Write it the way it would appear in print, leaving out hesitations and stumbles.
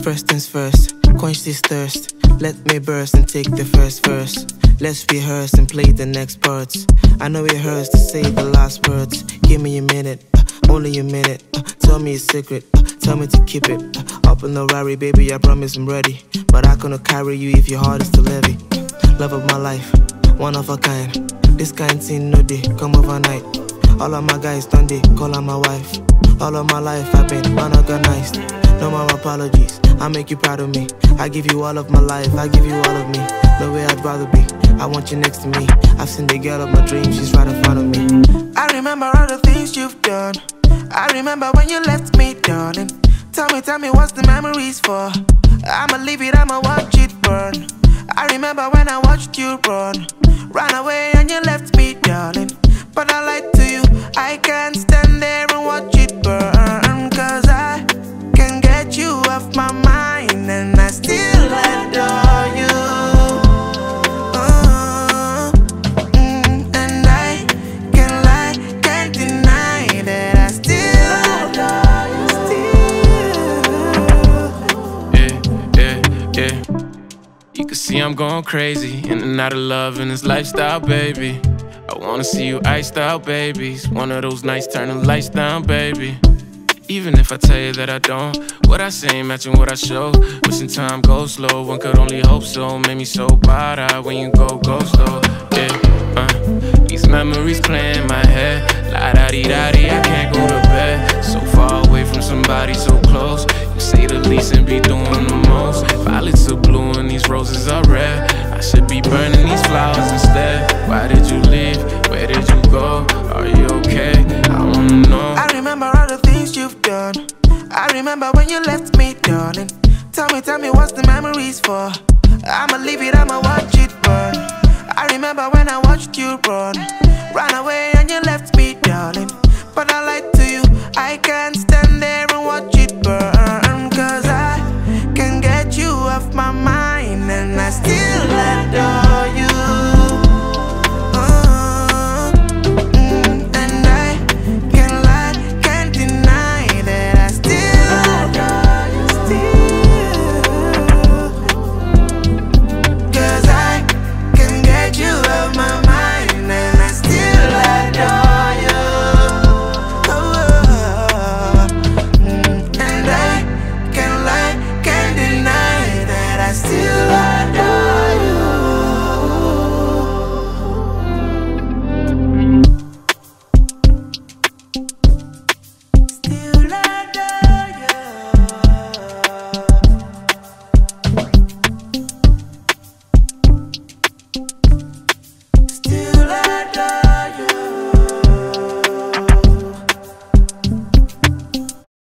First things first, quench this thirst. Let me burst and take the first verse. Let's rehearse and play the next parts. I know it hurts to say the last words. Give me a minute, only a minute. Tell me a secret, tell me to keep it. Up in the Rari, baby, I promise I'm ready. But I couldn't carry you if your heart is too heavy. Love of my life, one of a kind. This kind thing no day, come overnight. All of my guys done they call her my wife. All of my life I've been unorganized. No more apologies, I make you proud of me. I give you all of my life, I give you all of me. The way I'd rather be, I want you next to me. I've seen the girl of my dreams, she's right in front of me. I remember all the things you've done. I remember when you left me, darling. Tell me what's the memories for? I'ma leave it, I'ma watch it burn. I remember when I watched you run away and you left me, darling. But I lied to you, I can't stand there and watch it burn. Cause I can't get you off my mind and I still adore you. And I can't lie, can't deny that I still adore you. Yeah. You can see I'm going crazy, in and out of love in this lifestyle, baby. I wanna see you iced out, baby. It's one of those nights, turn the lights down, baby. Even if I tell you that I don't, what I say ain't matching what I show. Wishing time goes slow, one could only hope so. Made me so bad when you go slow. Yeah, these memories play in my head. La-da-dee-da-dee, I can't go to bed. So far away from somebody so close. You say the least and be doing the most. Violets are blue and these roses are red. I should be burning these flowers instead. Why did you leave? Where did you go? Are you okay? I wanna know. I remember all the things you've done. I remember when you left me, darling. Tell me what's the memories for? I'ma leave it, I'ma watch it burn.